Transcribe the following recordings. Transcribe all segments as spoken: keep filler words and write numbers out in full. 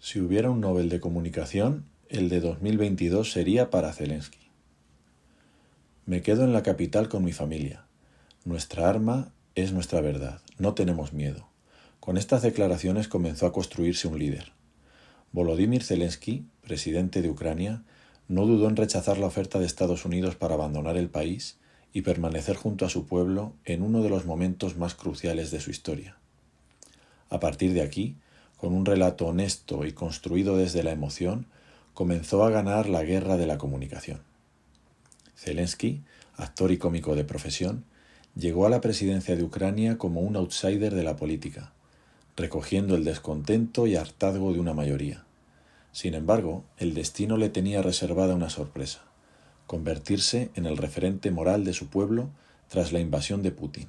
Si hubiera un Nobel de Comunicación, el de dos mil veintidós sería para Zelensky. Me quedo en la capital con mi familia. Nuestra arma es nuestra verdad. No tenemos miedo. Con estas declaraciones comenzó a construirse un líder. Volodymyr Zelensky, presidente de Ucrania, no dudó en rechazar la oferta de Estados Unidos para abandonar el país y permanecer junto a su pueblo en uno de los momentos más cruciales de su historia. A partir de aquí, con un relato honesto y construido desde la emoción, comenzó a ganar la guerra de la comunicación. Zelensky, actor y cómico de profesión, llegó a la presidencia de Ucrania como un outsider de la política, recogiendo el descontento y hartazgo de una mayoría. Sin embargo, el destino le tenía reservada una sorpresa: convertirse en el referente moral de su pueblo tras la invasión de Putin.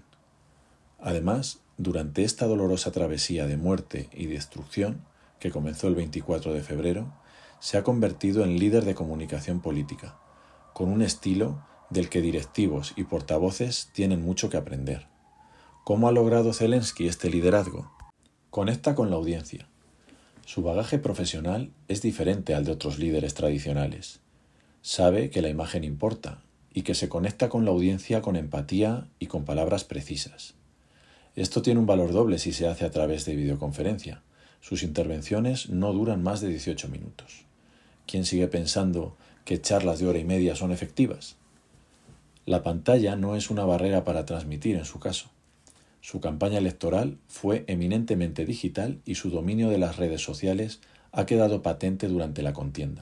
Además, durante esta dolorosa travesía de muerte y destrucción, que comenzó el veinticuatro de febrero, se ha convertido en líder de comunicación política, con un estilo del que directivos y portavoces tienen mucho que aprender. ¿Cómo ha logrado Zelensky este liderazgo? Conecta con la audiencia. Su bagaje profesional es diferente al de otros líderes tradicionales. Sabe que la imagen importa y que se conecta con la audiencia con empatía y con palabras precisas. Esto tiene un valor doble si se hace a través de videoconferencia. Sus intervenciones no duran más de dieciocho minutos. ¿Quién sigue pensando que charlas de hora y media son efectivas? La pantalla no es una barrera para transmitir en su caso. Su campaña electoral fue eminentemente digital y su dominio de las redes sociales ha quedado patente durante la contienda.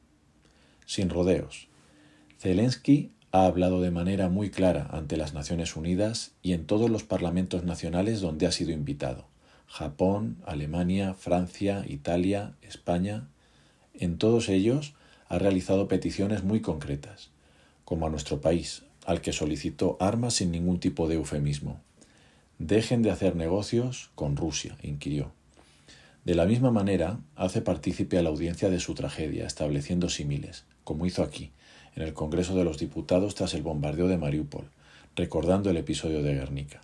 Sin rodeos, Zelensky ha hablado de manera muy clara ante las Naciones Unidas y en todos los parlamentos nacionales donde ha sido invitado: Japón, Alemania, Francia, Italia, España. En todos ellos ha realizado peticiones muy concretas, como a nuestro país, al que solicitó armas sin ningún tipo de eufemismo. Dejen de hacer negocios con Rusia, inquirió. De la misma manera, hace partícipe a la audiencia de su tragedia, estableciendo símiles, como hizo aquí, en el Congreso de los Diputados tras el bombardeo de Mariupol, recordando el episodio de Guernica.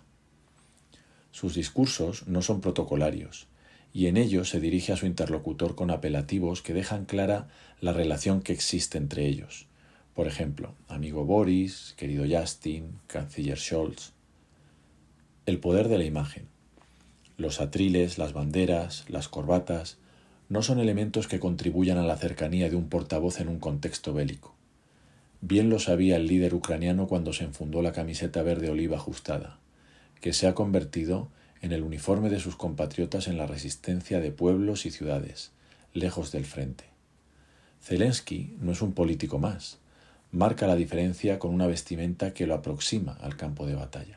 Sus discursos no son protocolarios, y en ellos se dirige a su interlocutor con apelativos que dejan clara la relación que existe entre ellos. Por ejemplo, amigo Boris, querido Justin, canciller Scholz. El poder de la imagen. Los atriles, las banderas, las corbatas no son elementos que contribuyan a la cercanía de un portavoz en un contexto bélico. Bien lo sabía el líder ucraniano cuando se enfundó la camiseta verde oliva ajustada, que se ha convertido en el uniforme de sus compatriotas en la resistencia de pueblos y ciudades, lejos del frente. Zelensky no es un político más, marca la diferencia con una vestimenta que lo aproxima al campo de batalla.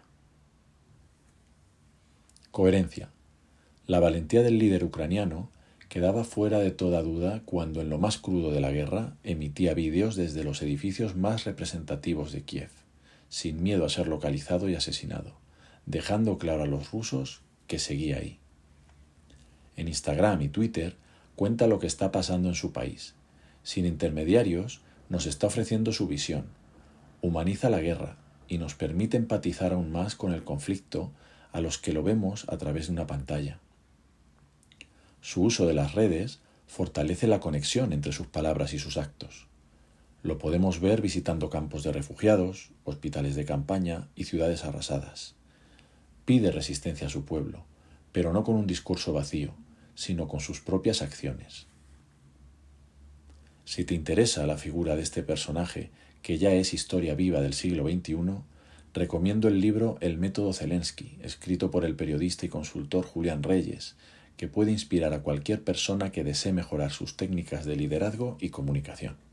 Coherencia. La valentía del líder ucraniano quedaba fuera de toda duda cuando, en lo más crudo de la guerra, emitía vídeos desde los edificios más representativos de Kiev, sin miedo a ser localizado y asesinado, dejando claro a los rusos que seguía ahí. En Instagram y Twitter cuenta lo que está pasando en su país. Sin intermediarios, nos está ofreciendo su visión, humaniza la guerra y nos permite empatizar aún más con el conflicto a los que lo vemos a través de una pantalla. Su uso de las redes fortalece la conexión entre sus palabras y sus actos. Lo podemos ver visitando campos de refugiados, hospitales de campaña y ciudades arrasadas. Pide resistencia a su pueblo, pero no con un discurso vacío, sino con sus propias acciones. Si te interesa la figura de este personaje, que ya es historia viva del siglo veintiuno, recomiendo el libro El método Zelensky, escrito por el periodista y consultor Julián Reyes, que puede inspirar a cualquier persona que desee mejorar sus técnicas de liderazgo y comunicación.